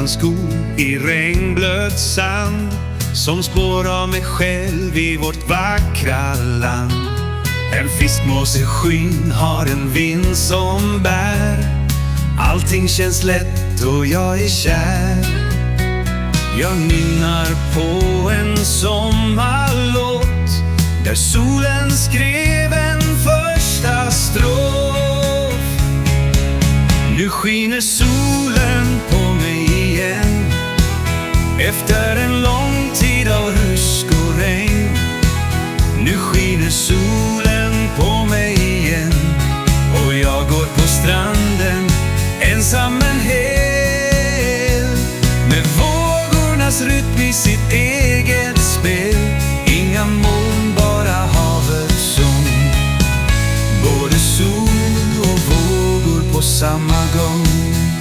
utan skor i regnblöt sand, som spår av mig själv i vårt vackra land. En fiskmåse skyn har en vind som bär, allting känns lätt och jag är kär. Jag nynnar på en sommarlåt där solen skrev en första strof. Nu skiner solen på mig igen, efter en lång tid av rusk och regn. Nu skiner solen på mig igen, och jag går på stranden ensam men hel, med vågornas rytm i sitt eget spel. Inga moln, bara havets sång, både sol och vågor på samma gång.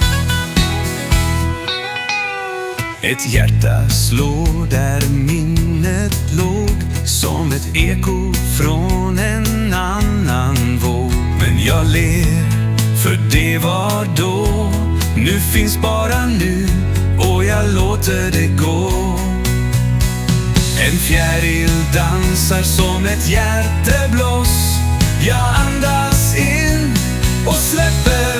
Ett hjärta slår där minnet låg, som ett eko från en annan våg. Men jag ler, för det var då. Nu finns bara nu, och jag låter det gå. En fjäril dansar som ett hjärteblås. Jag andas in och släpper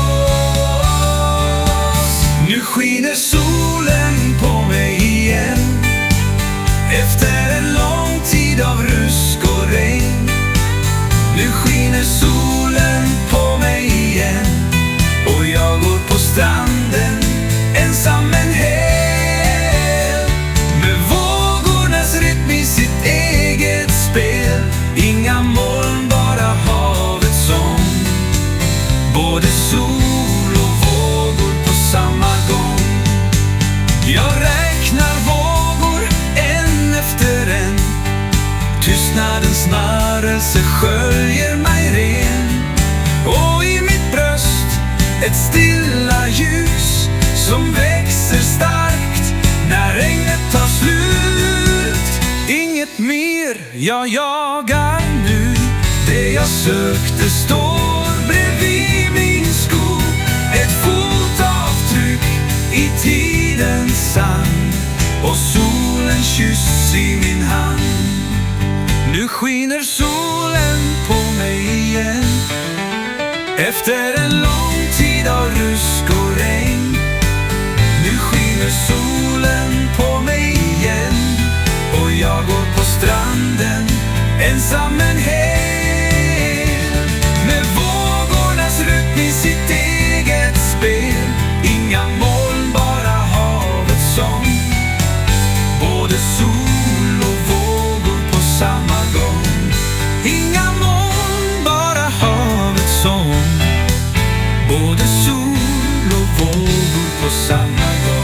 loss. Nu skiner solen på mig igen, efter en lång tid av rusk och regn. Nu skiner solen på mig igen, och jag går på stranden ensam men hel, med vågornas rytm i sitt eget spel. Inga moln, bara havets sång, både sol och vågor på samma gång. Jag räknar vågor en efter en, tystnadens snarelse sköljer mig ren. Och i mitt bröst ett stilla ljus, som växer starkt när regnet tar slut. Inget mer jag jagar nu, det jag sökte står bredvid min sko. Ett fotavtryck i tidens sand, och solens kyss i min hand. Nu skiner solen på mig igen, efter en lång tid av rusk och regn. Nu skiner solen på mig igen, och jag går på stranden ensam men hel, med vågornas rytm i sitt eget spel. Inga moln, bara havets sång, både sol och vågor på samma gång. Inga moln, bara havets sång, både sol och vågor på samma gång.